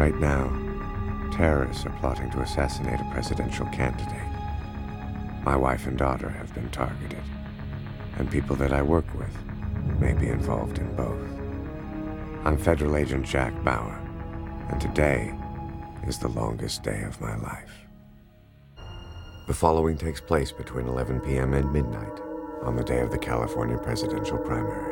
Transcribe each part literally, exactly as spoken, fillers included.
Right now, terrorists are plotting to assassinate a presidential candidate. My wife and daughter have been targeted, and people that I work with may be involved in both. I'm Federal Agent Jack Bauer, and today is the longest day of my life. The following takes place between eleven p m and midnight on the day of the California presidential primary.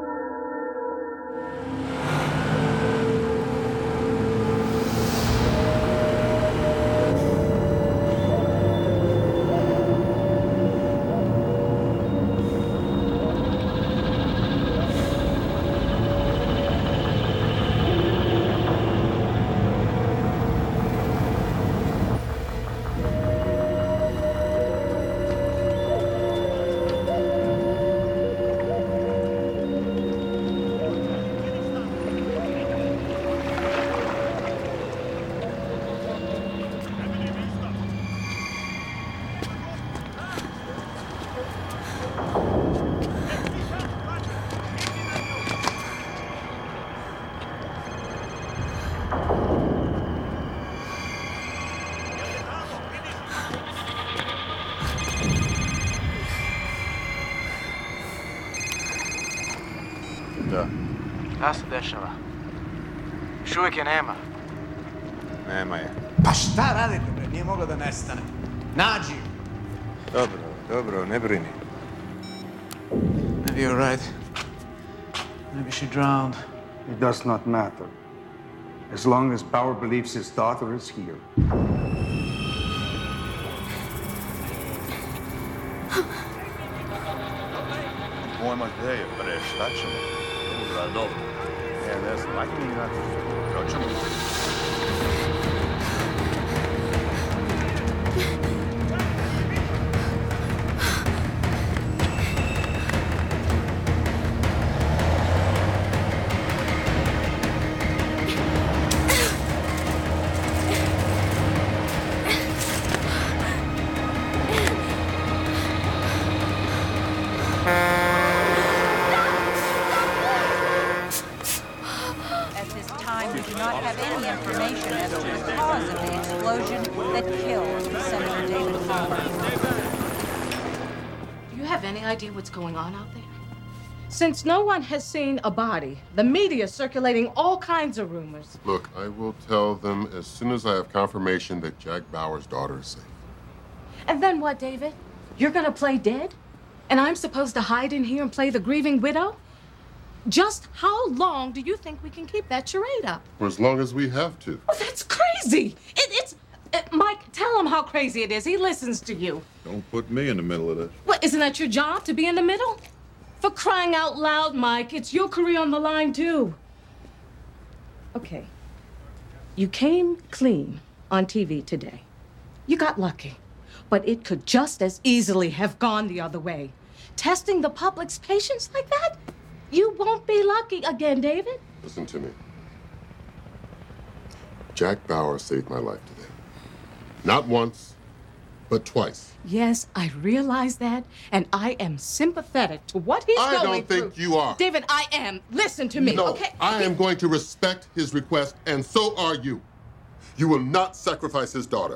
Аз дешава. Još je nema. Nema je. Pa šta radite, bre? Nije moglo da nestane. Nađi ju. Dobro, dobro, ne brini. Maybe you're right. Maybe she drowned. It does not matter. As long as Bauer believes his daughter is here. Pojma gde je, bre, šta ćemo? Dobro, dobro. E, ne znam, ajde mi naći. Kao ćemo? What's going on out there? Since no one has seen a body, the media is circulating all kinds of rumors. Look, I will tell them as soon as I have confirmation that Jack Bauer's daughter is safe. And then what, David? You're gonna play dead? And I'm supposed to hide in here and play the grieving widow? Just how long do you think we can keep that charade up? For as long as we have to. Oh, that's crazy! It, it's... Uh, Mike, tell him how crazy it is. He listens to you. Don't put me in the middle of this. What, isn't that your job, to be in the middle? For crying out loud, Mike, it's your career on the line, too. Okay. You came clean on T V today. You got lucky. But it could just as easily have gone the other way. Testing the public's patience like that? You won't be lucky again, David. Listen to me. Jack Bauer saved my life today. Not once, but twice. Yes, I realize that, and I am sympathetic to what he's I going don't through. think you are. David, I am. Listen to me, no, okay? I am going to respect his request, and so are you. You will not sacrifice his daughter.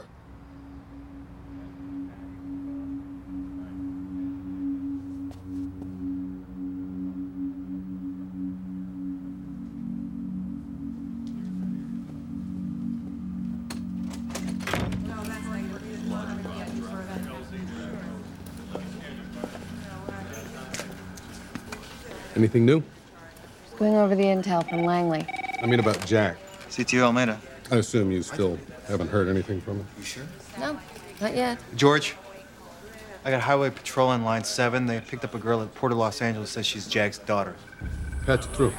Anything new? Going over the intel from Langley. I mean about Jack. C T O Almeida. I assume you still haven't heard anything from him? You sure? No, not yet. George, I got Highway Patrol on line seven. They picked up a girl at Port of Los Angeles, says she's Jack's daughter. Patch it through.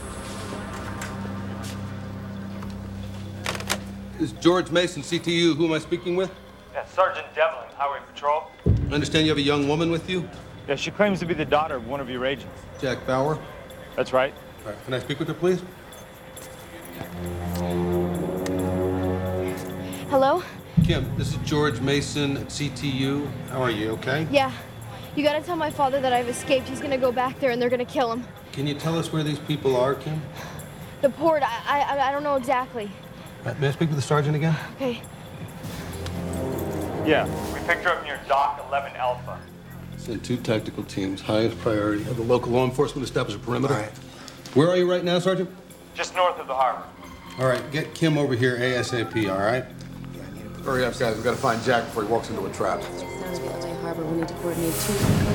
Is George Mason, C T U, who am I speaking with? Yeah, Sergeant Devlin, Highway Patrol. I understand you have a young woman with you? Yeah, she claims to be the daughter of one of your agents. Jack Bauer? That's right. All right, can I speak with her, please? Hello? Kim, this is George Mason, C T U. How are you, okay? Yeah. You gotta tell my father that I've escaped. He's gonna go back there and they're gonna kill him. Can you tell us where these people are, Kim? The port, I, I, I don't know exactly. Uh, may I speak with the sergeant again? Okay. Yeah, we picked her up near Dock eleven Alpha. Send two tactical teams, highest priority. Have the local law enforcement establish a perimeter. All right. Where are you right now, Sergeant? Just north of the harbor. All right, get Kim over here ASAP, all right? Hurry up, guys. We've got to find Jack before he walks into a trap. Sounds of the L A Harbor. We need to coordinate too.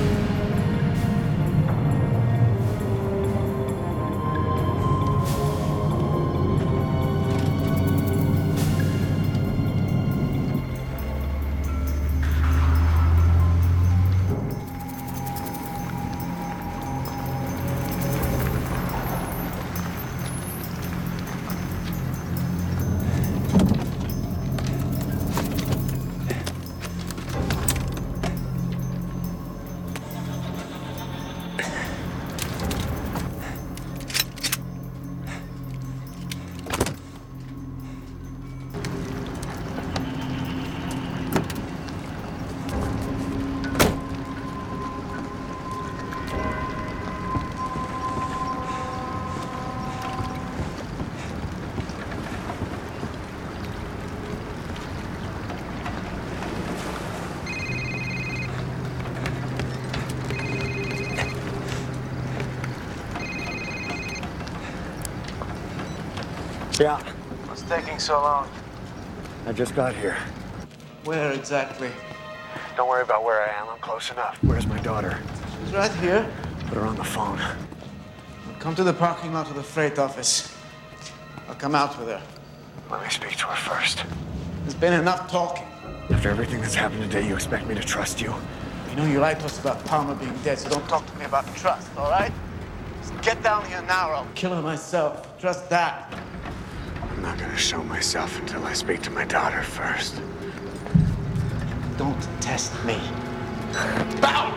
Yeah. What's taking so long? I just got here. Where exactly? Don't worry about where I am. I'm close enough. Where's my daughter? She's right here. Put her on the phone. Come to the parking lot of the freight office. I'll come out with her. Let me speak to her first. There's been enough talking. After everything that's happened today, you expect me to trust you? You know you lied to us about Palmer being dead, so don't talk to me about trust, all right? Just get down here now or I'll kill her myself. Trust that. I'm not gonna show myself until I speak to my daughter first. Don't test me. Bow!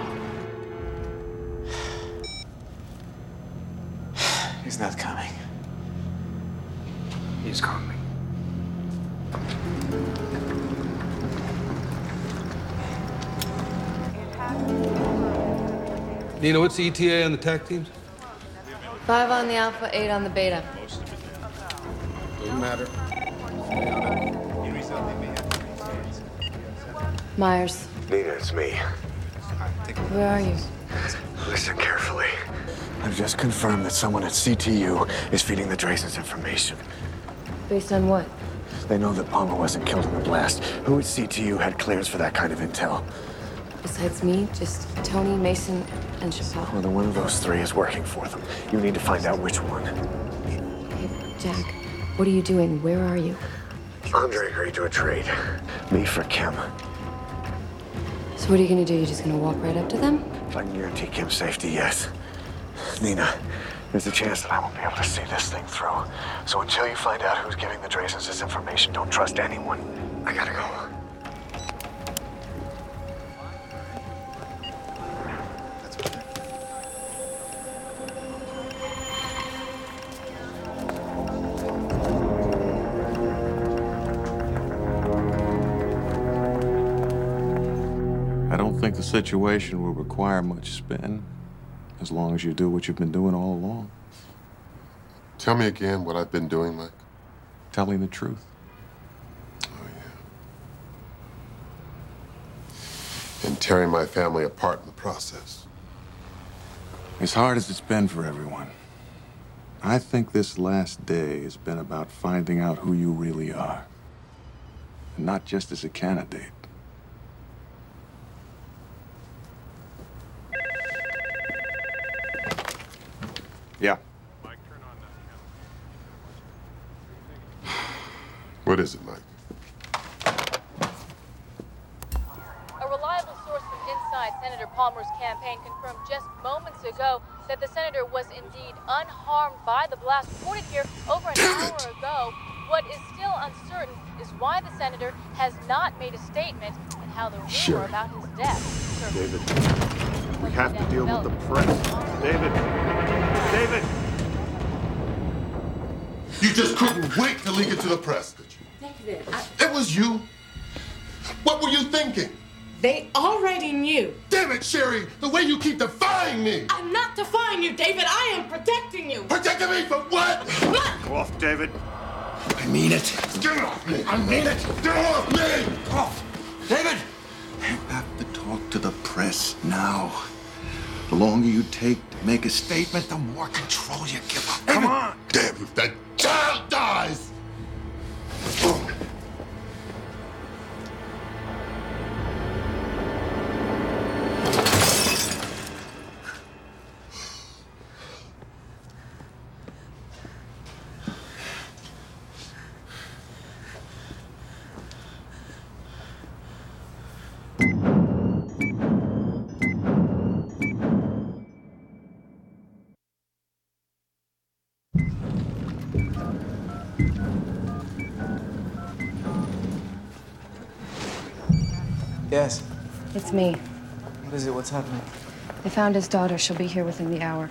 He's not coming. He's coming. Nina, what's the E T A on the TAC teams? Five on the Alpha, eight on the Beta. Doesn't matter. Myers, Nina, it's me. where are you? Listen carefully. I've just confirmed that someone at C T U is feeding the Draysons information. Based on what? They know that Palmer wasn't killed in the blast. Who at C T U had clearance for that kind of intel? Besides me, just Tony, Mason, and Chappelle. Whether one of those three is working for them. You need to find out which one. Hey, Jack, what are you doing? Where are you? Andre agreed to a trade. Me for Kim. So what are you gonna do? You're just gonna walk right up to them? If I can guarantee Kim's safety, yes. Nina, there's a chance that I won't be able to see this thing through. So until you find out who's giving the Draysons this information, don't trust anyone. I gotta go. I don't think the situation will require much spin, as long as you do what you've been doing all along. Tell me again what I've been doing, Mike. Telling the truth. And tearing my family apart in the process. As hard as it's been for everyone, I think this last day has been about finding out who you really are. And not just as a candidate. Yeah. What is it, Mike? A reliable source from inside Senator Palmer's campaign confirmed just moments ago that the senator was indeed unharmed by the blast reported here over an hour ago. What is still uncertain is why the senator has not made a statement and how the rumor Sure. about his death. David, we have to deal with the press. David, David! You just couldn't wait to leak it to the press, did you? David, I... It was you. What were you thinking? They already knew. Damn it, Sherry! The way you keep defying me! I'm not defying you, David. I am protecting you. Protecting me from what? Go off, David. I mean it. Get off me! I mean it! Get off me! Oh, David! You have to talk to the press now. The longer you take to make a statement, the more control you give up. Come on! Damn, if that child dies! Yes. It's me. What is it? What's happening? They found his daughter. She'll be here within the hour.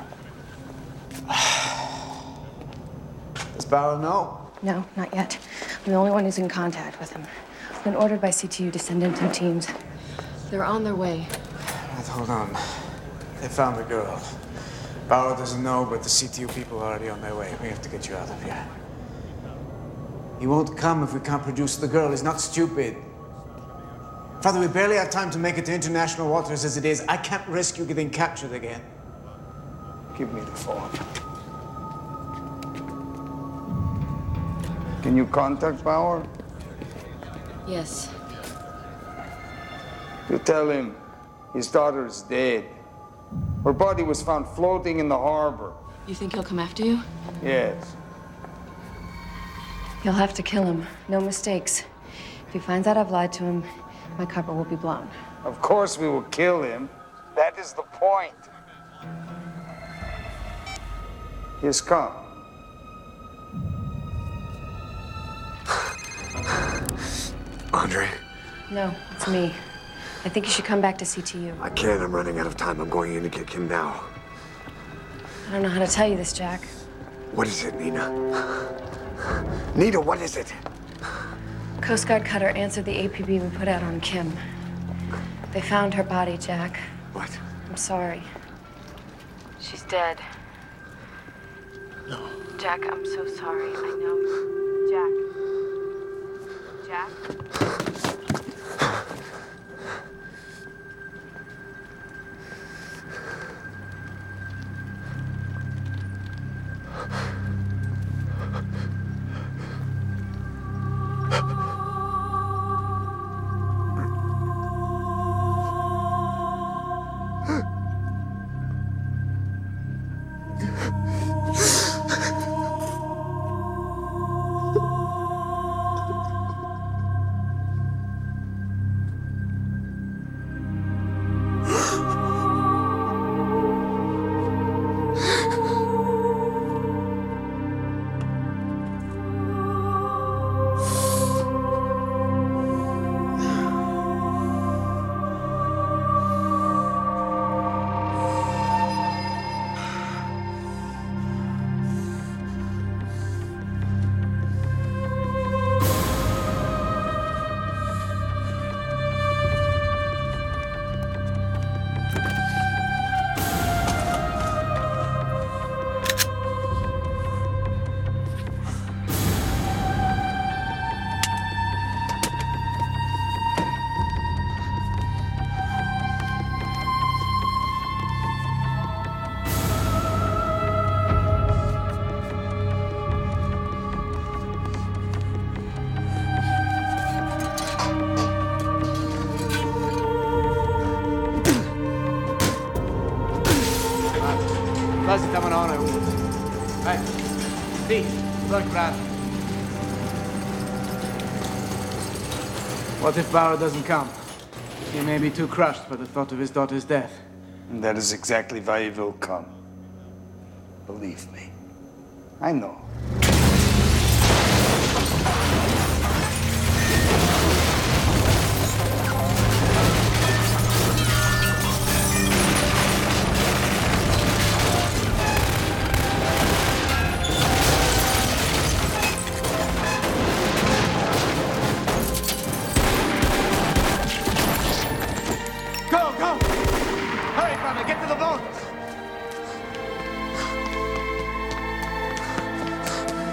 Does Bauer know? No, not yet. I'm the only one who's in contact with him. I've been ordered by C T U to send in some teams. They're on their way. Right, hold on. They found the girl. Bauer doesn't know, but the C T U people are already on their way. We have to get you out of here. He won't come if we can't produce the girl. He's not stupid. Father, we barely have time to make it to international waters as it is. I can't risk you getting captured again. Give me the phone. Can you contact Bauer? Yes. You tell him his daughter is dead. Her body was found floating in the harbor. You think he'll come after you? Yes. You'll have to kill him. No mistakes. If he finds out I've lied to him, my cover will be blown. Of course we will kill him. That is the point. He's come. Andre? No, it's me. I think you should come back to C T U. I can't. I'm running out of time. I'm going in to get Kim now. I don't know how to tell you this, Jack. What is it, Nina? Nina, what is it? Coast Guard cutter answered the A P B we put out on Kim. They found her body, Jack. What? I'm sorry. She's dead. No. Jack, I'm so sorry. I know. Jack. Jack? Quasi stavano on it. Hey, Steve, look, Brad. What if Bauer doesn't come? He may be too crushed by the thought of his daughter's death. And that is exactly why he will come. Believe me. I know. Get to the boat!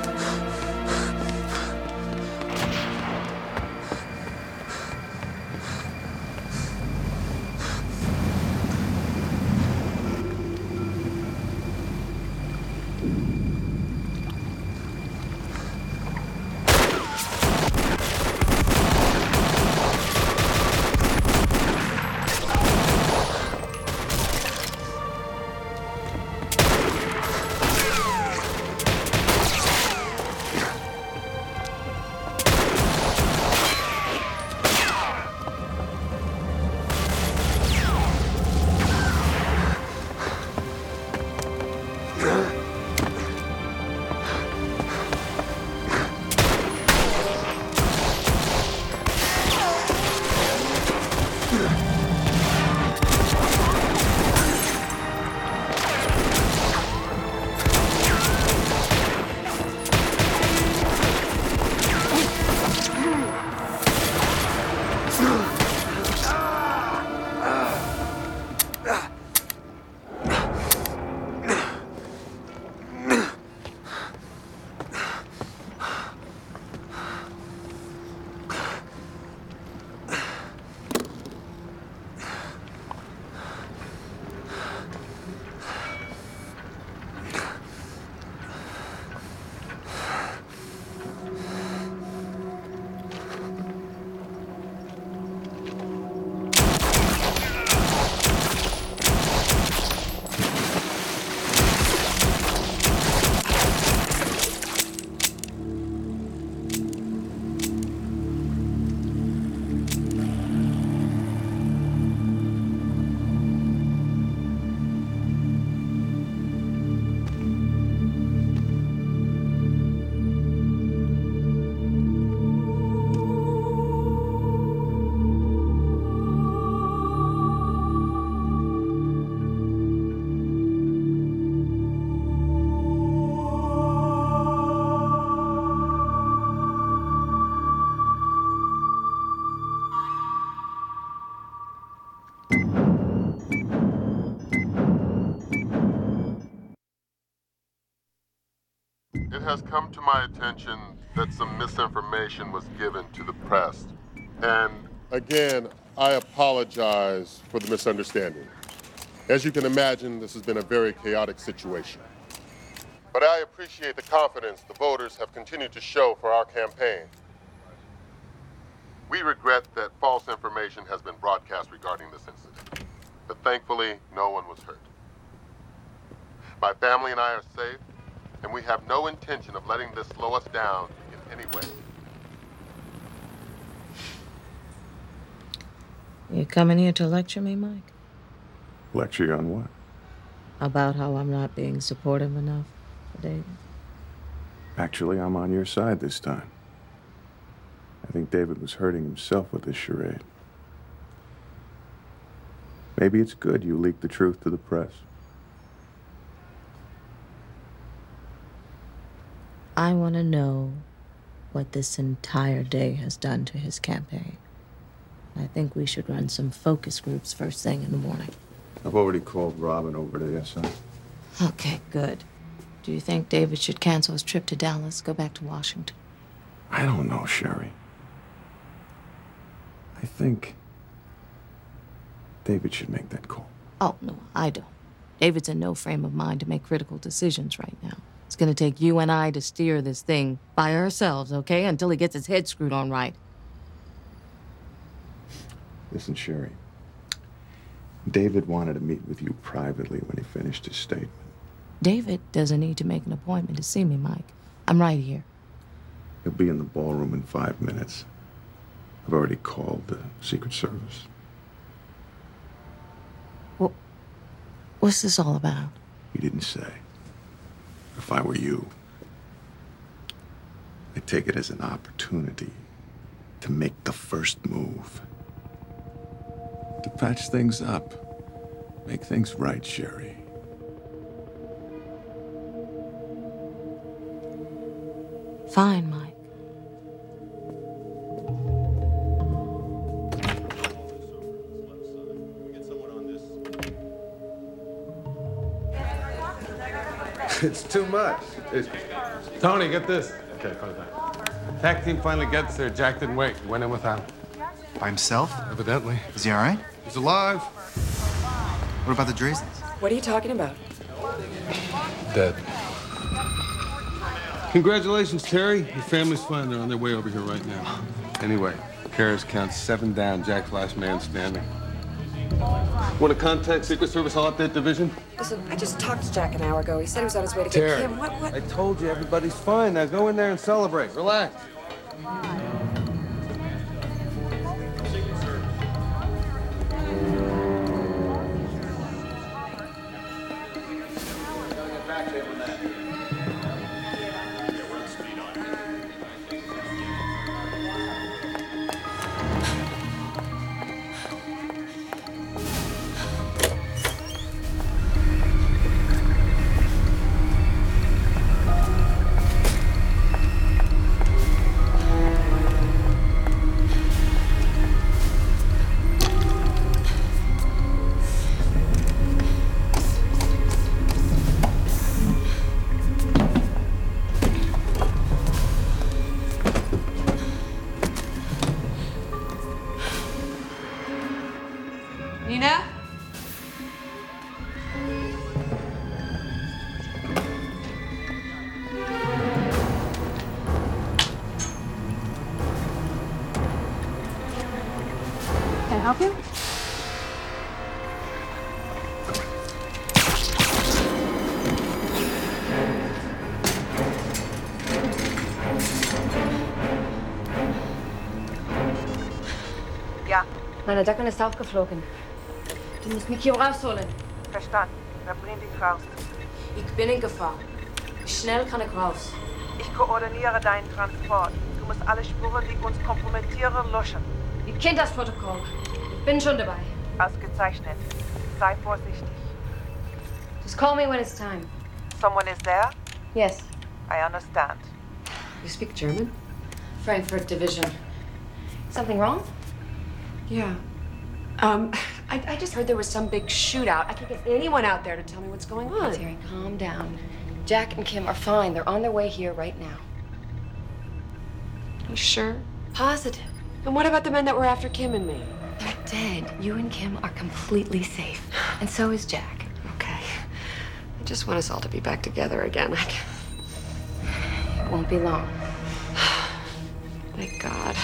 It has come to my attention that some misinformation was given to the press. And again, I apologize for the misunderstanding. As you can imagine, this has been a very chaotic situation. But I appreciate the confidence the voters have continued to show for our campaign. We regret that false information has been broadcast regarding this incident, but thankfully, no one was hurt. My family and I are safe, and we have no intention of letting this slow us down in any way. You coming here to lecture me, Mike? Lecture you on what? About how I'm not being supportive enough for David? Actually, I'm on your side this time. I think David was hurting himself with this charade. Maybe it's good you leaked the truth to the press. I want to know what this entire day has done to his campaign. I think we should run some focus groups first thing in the morning. I've already called Robin over to the S I. Okay, good. Do you think David should cancel his trip to Dallas, go back to Washington? I don't know, Sherry. I think David should make that call. Oh, no, I don't. David's in no frame of mind to make critical decisions right now. It's gonna take you and I to steer this thing by ourselves, okay? Until he gets his head screwed on right. Listen, Sherry. David wanted to meet with you privately when he finished his statement. David doesn't need to make an appointment to see me, Mike. I'm right here. He'll be in the ballroom in five minutes. I've already called the Secret Service. Well, what's this all about? He didn't say. If I were you, I'd take it as an opportunity to make the first move. To patch things up. Make things right, Sherry. Fine, Mike. It's too much. It's... Tony, get this. Okay, put it back. Tag team finally gets there. Jack didn't wait. He went in without him. By himself? Evidently. Is he all right? He's alive. What about the Drazens? What are you talking about? Dead. Congratulations, Terry. Your family's fine. They're on their way over here right now. Anyway, Karis counts seven down. Jack's last man standing. Want to contact Secret Service All Update Division? Listen, I just talked to Jack an hour ago. He said he was on his way to Terry, get Kim. What, what? I told you everybody's fine. Now go in there and celebrate. Relax. Nina? Can I help you? Ja, Meine Deckung ist aufgeflogen. Du musst mich hier rausholen. verstanden. Wir bringen dich raus. Ich bin in Gefahr. Wie schnell kann ich raus? Ich koordiniere deinen Transport. Du musst alle Spuren, die uns kompromittieren, löschen. Ich kenne das Protokoll. Ich bin schon dabei. Ausgezeichnet. Sei vorsichtig. Just call me when it's time. Someone is there? Yes. I understand. You speak German? Frankfurt Division. Something wrong? Yeah. Um, I, I just heard there was some big shootout. I can't get anyone out there to tell me what's going on. Terry, calm down. Jack and Kim are fine. They're on their way here right now. You sure? Positive. And what about the men that were after Kim and me? They're dead. You and Kim are completely safe. And so is Jack. Okay. I just want us all to be back together again. I can't... It won't be long. Thank God.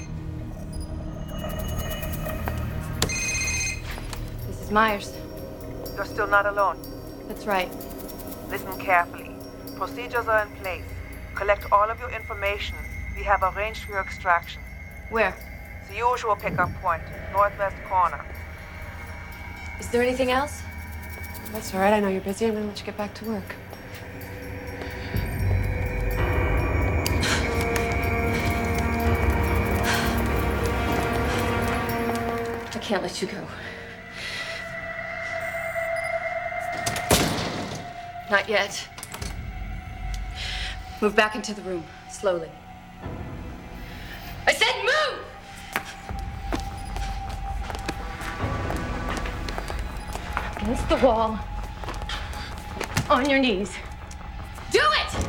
This is Myers. You're still not alone. That's right. Listen carefully. Procedures are in place. Collect all of your information. We have arranged for your extraction. Where? The usual pickup point, northwest corner. Is there anything else? That's all right. I know you're busy. I'm gonna let you get back to work. I can't let you go. Not yet. Move back into the room, slowly. I said move! Against the wall. On your knees. Do it!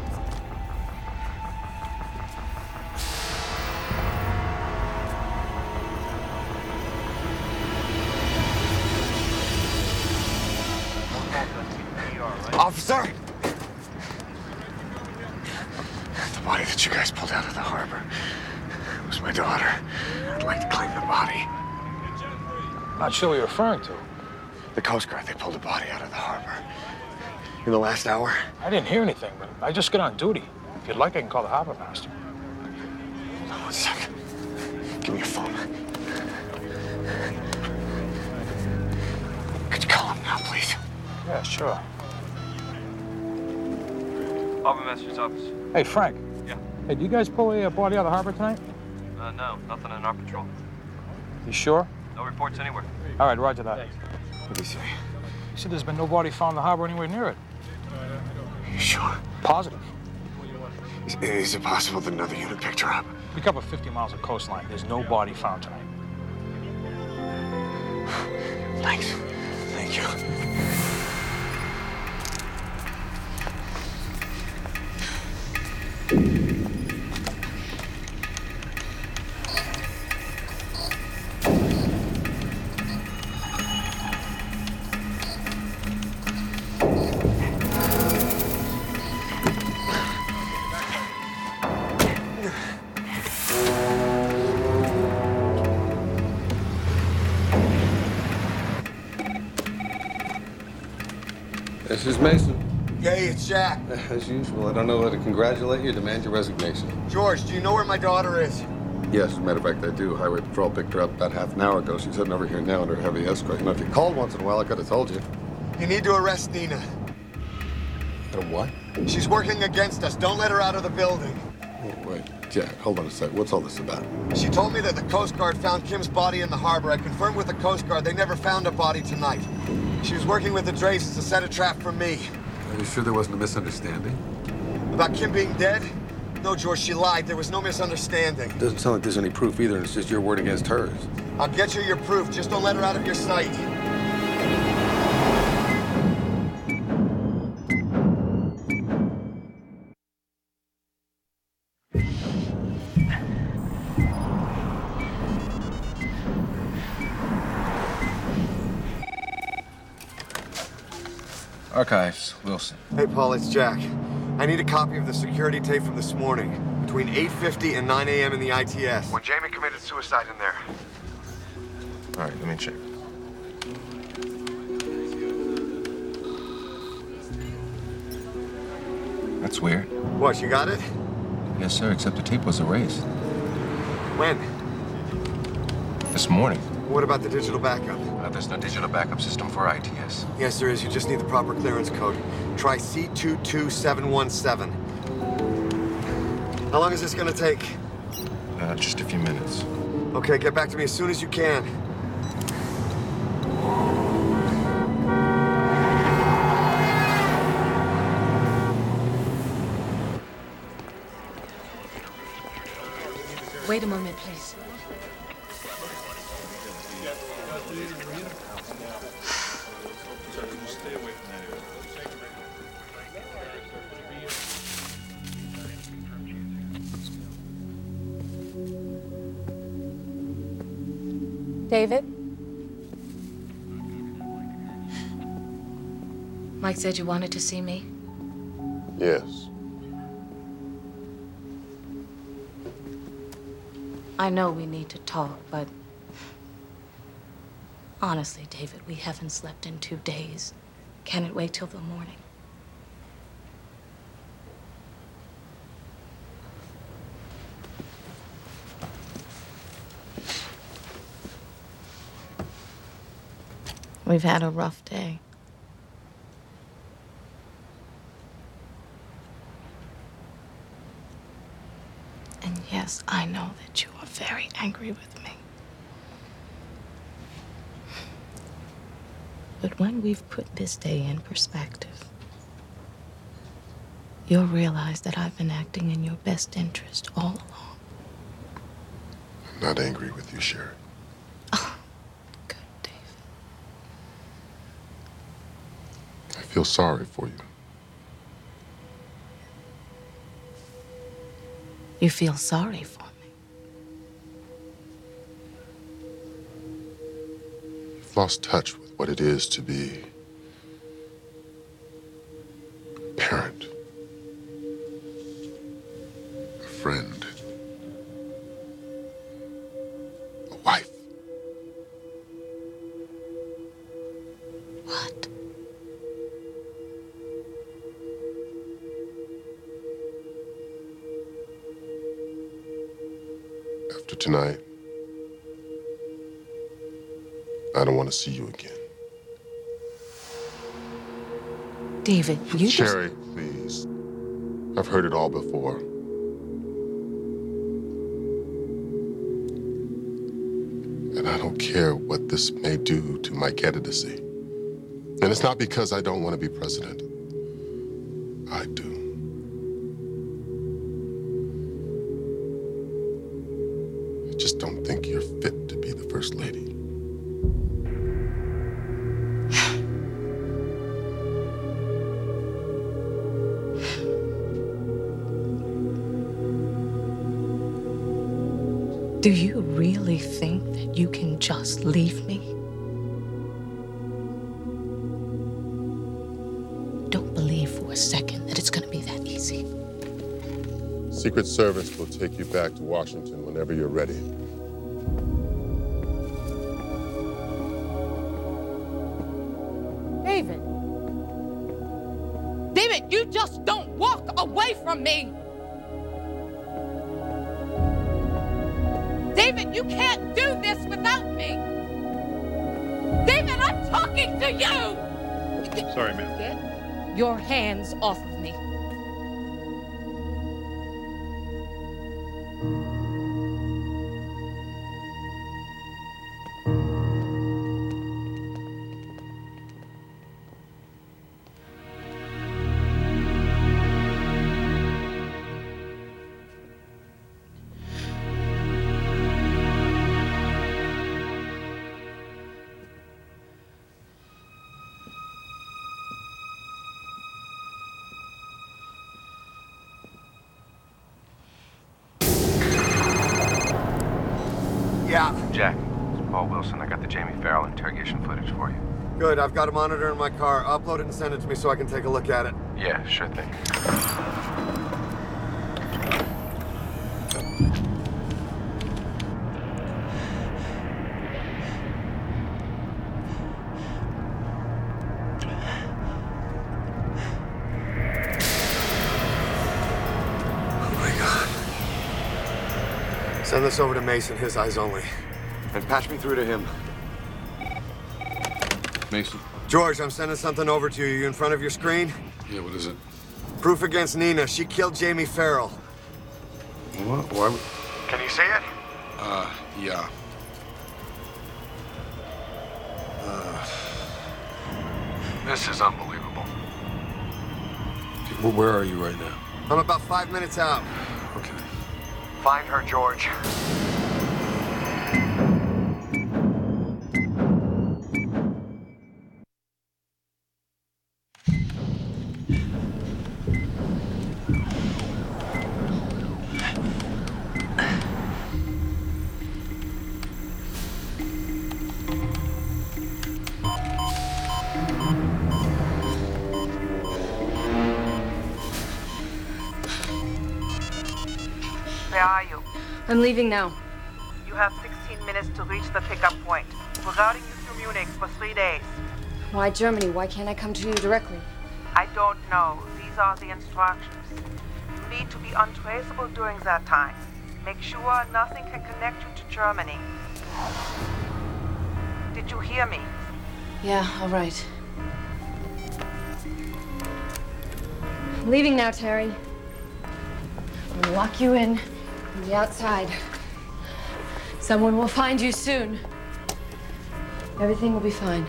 Officer! The body that you guys pulled out of the harbor was my daughter. I'd like to claim the body. Not sure what you're referring to. The Coast Guard, they pulled a body out of the harbor. In the last hour? I didn't hear anything, but I just got on duty. If you'd like, I can call the harbor master. Hold on one second. Give me your phone. Could you call him now, please? Yeah, sure. Harbor Master's office. Hey, Frank. Yeah. Hey, do you guys pull a uh, body out of the harbor tonight? Uh, no, nothing in our patrol. You sure? No reports anywhere. All right, roger that. What do you say? You said there's been no body found in the harbor anywhere near it. You sure? Positive. Is, is it possible that another unit picked her up? We cover fifty miles of coastline. There's no body found tonight. Thanks. Thank you. This is Mason. Hey, it's Jack. As usual, I don't know how to congratulate you or demand your resignation. George, do you know where my daughter is? Yes, as a matter of fact, I do. Highway Patrol picked her up about half an hour ago. She's heading over here now under heavy escort. You know, if you called once in a while, I could have told you. You need to arrest Nina. A what? She's working against us. Don't let her out of the building. Oh, wait, Jack, hold on a sec. What's all this about? She told me that the Coast Guard found Kim's body in the harbor. I confirmed with the Coast Guard they never found a body tonight. She was working with the Draces to set a trap for me. Are you sure there wasn't a misunderstanding? About Kim being dead? No, George, she lied. There was no misunderstanding. Doesn't sound like there's any proof either, and it's just your word against hers. I'll get you your proof. Just don't let her out of your sight. Archives, Wilson. Hey, Paul, it's Jack. I need a copy of the security tape from this morning, between eight fifty and nine A M in the I T S. When Jamie committed suicide in there. All right, let me check. That's weird. What, you got it? Yes, sir, except the tape was erased. When? This morning. What about the digital backup? Uh, there's no digital backup system for I T S. Yes, there is. You just need the proper clearance code. Try C two two seven one seven. How long is this gonna take? Uh, just a few minutes. Okay, get back to me as soon as you can. Wait a moment, please. David? Mike said you wanted to see me. Yes. I know we need to talk, but honestly, David, we haven't slept in two days. Can it wait till the morning? We've had a rough day. And yes, I know that you are very angry with me. But when we've put this day in perspective, you'll realize that I've been acting in your best interest all along. I'm not angry with you, Sherry. I feel sorry for you. You feel sorry for me? You've lost touch with what it is to be a parent, a friend, a wife. What? After tonight, I don't want to see you again. David, you Sherry, just... please. I've heard it all before. And I don't care what this may do to my candidacy. And it's not because I don't want to be president. I do. I just don't think you're fit to be the First Lady. Do you really think that you can just leave me? Don't believe for a second that it's gonna be that easy. Secret Service will take you back to Washington whenever you're ready. David. David, you just don't walk away from me. David, you can't do this without me. David, I'm talking to you. Sorry, ma'am. Get your hands off of me. Yeah. Jack, it's Paul Wilson. I got the Jamie Farrell interrogation footage for you. Good, I've got a monitor in my car. Upload it and send it to me so I can take a look at it. Yeah, sure thing. Send this over to Mason, his eyes only. And patch me through to him. Mason. George, I'm sending something over to you. You in front of your screen? Yeah, what is it? Proof against Nina. She killed Jamie Farrell. What? Why? Can you see it? Uh, yeah. Uh, This is unbelievable. wh- where are you right now? I'm about five minutes out. Okay. Find her, George. Where are you? I'm leaving now. You have sixteen minutes to reach the pickup point. We're routing you through Munich for three days. Why Germany? Why can't I come to you directly? I don't know. These are the instructions. You need to be untraceable during that time. Make sure nothing can connect you to Germany. Did you hear me? Yeah, all right. I'm leaving now, Terry. I'm gonna lock you in on the outside. Someone will find you soon. Everything will be fine.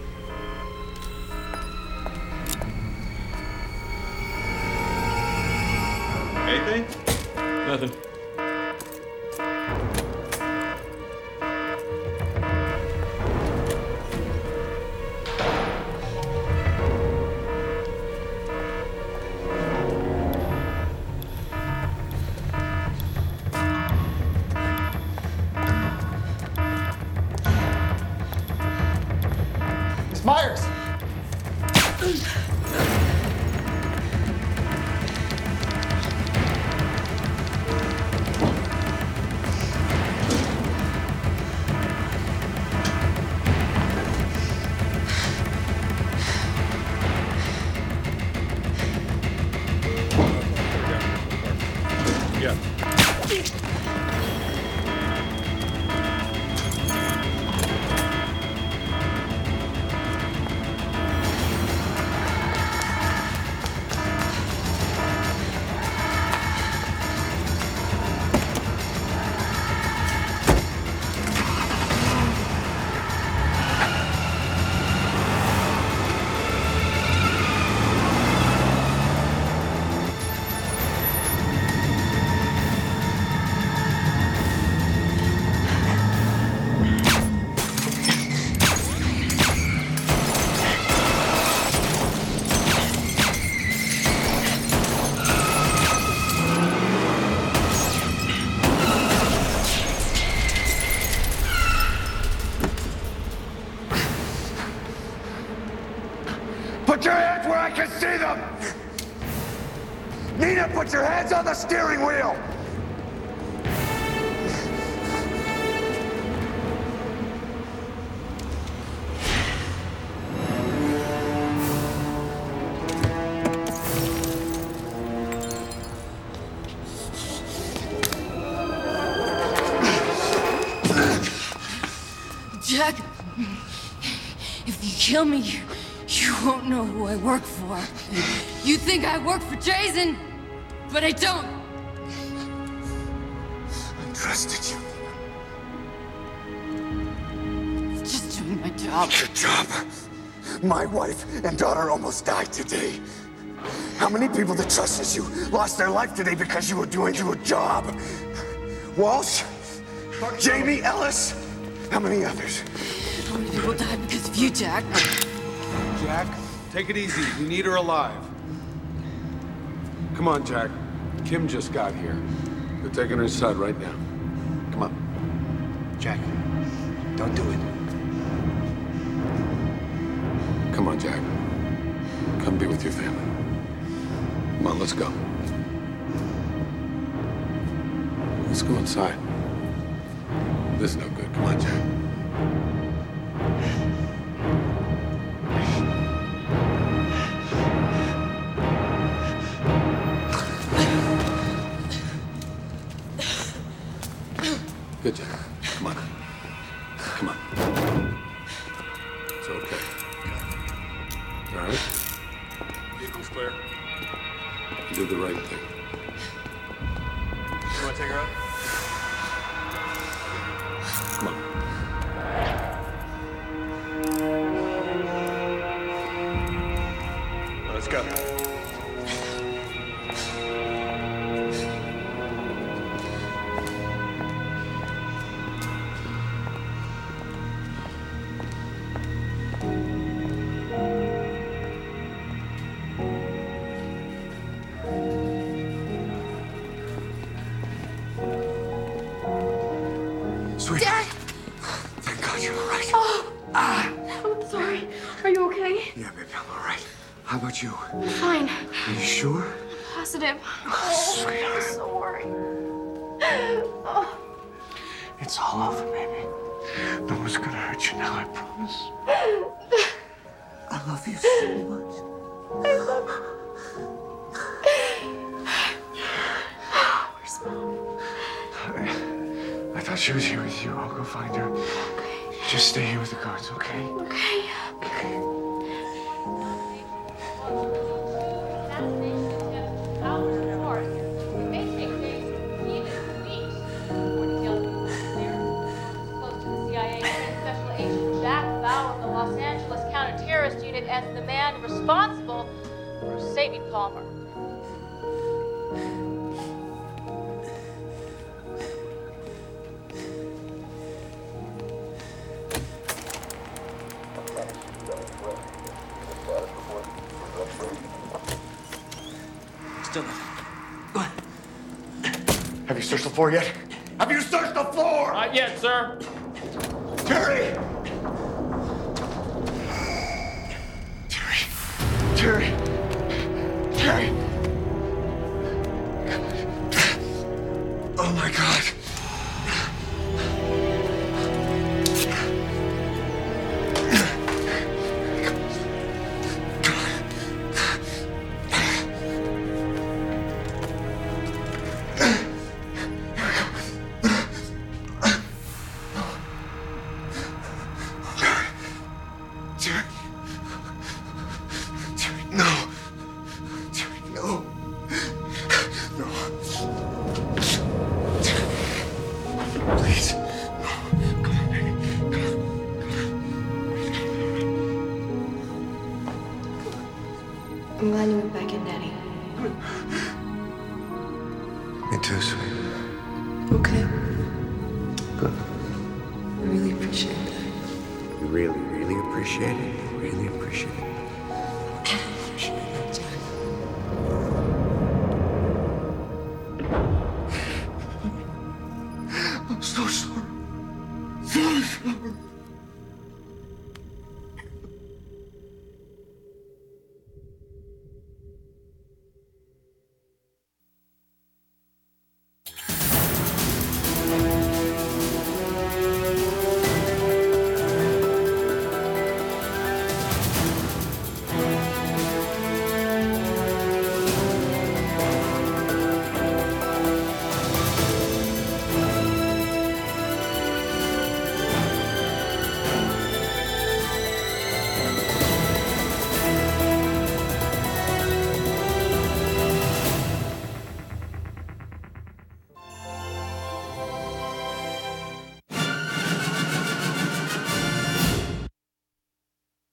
Anything? Nothing. Myers! Yeah. Put your hands where I can see them! Nina, put your hands on the steering wheel! Jack, if you kill me, you, you won't know who I work for. You think I work for Jason, but I don't. I trusted you. Just doing my job. Your job? My wife and daughter almost died today. How many people that trusted you lost their life today because you were doing your job? Walsh? Jamie Ellis? How many others? How many people died because of you, Jack? Jack, take it easy. We need her alive. Come on, Jack. Kim just got here. They're taking her inside right now. Come on. Jack, don't do it. Let's go. Let's go inside. This is no good. Come on, Jack. Good, Jack. Come on. Come on. It's okay. All right? Vehicle's clear. You did the right thing. You want to take her out? Come on. Let's go. Sweet. Dad! Thank God you're all right. Oh, Ah. I'm sorry. Are you okay? Yeah, baby, I'm all right. How about you? I'm fine. Are you sure? Positive. Oh, sweetheart. I'm so worried. Oh. It's all over, baby. No one's gonna hurt you now, I promise. I love you so much. I love you. Where's Mom? I thought she was here with you. I'll go find her. Okay. Just stay here with the guards, okay? Okay. Okay. Los Angeles counter-terrorist unit as the man responsible for saving Palmer. Still nothing. Go ahead. Have you searched the floor yet? Have you searched the floor? Not yet, sir. Terry! Terry! Terry! Oh my God! I'm glad you went back in, Daddy. Me too, sweet. Okay. Good. I really appreciate that. You really, really appreciate it? You really appreciate it? Appreciate it. I'm so sorry. So sorry.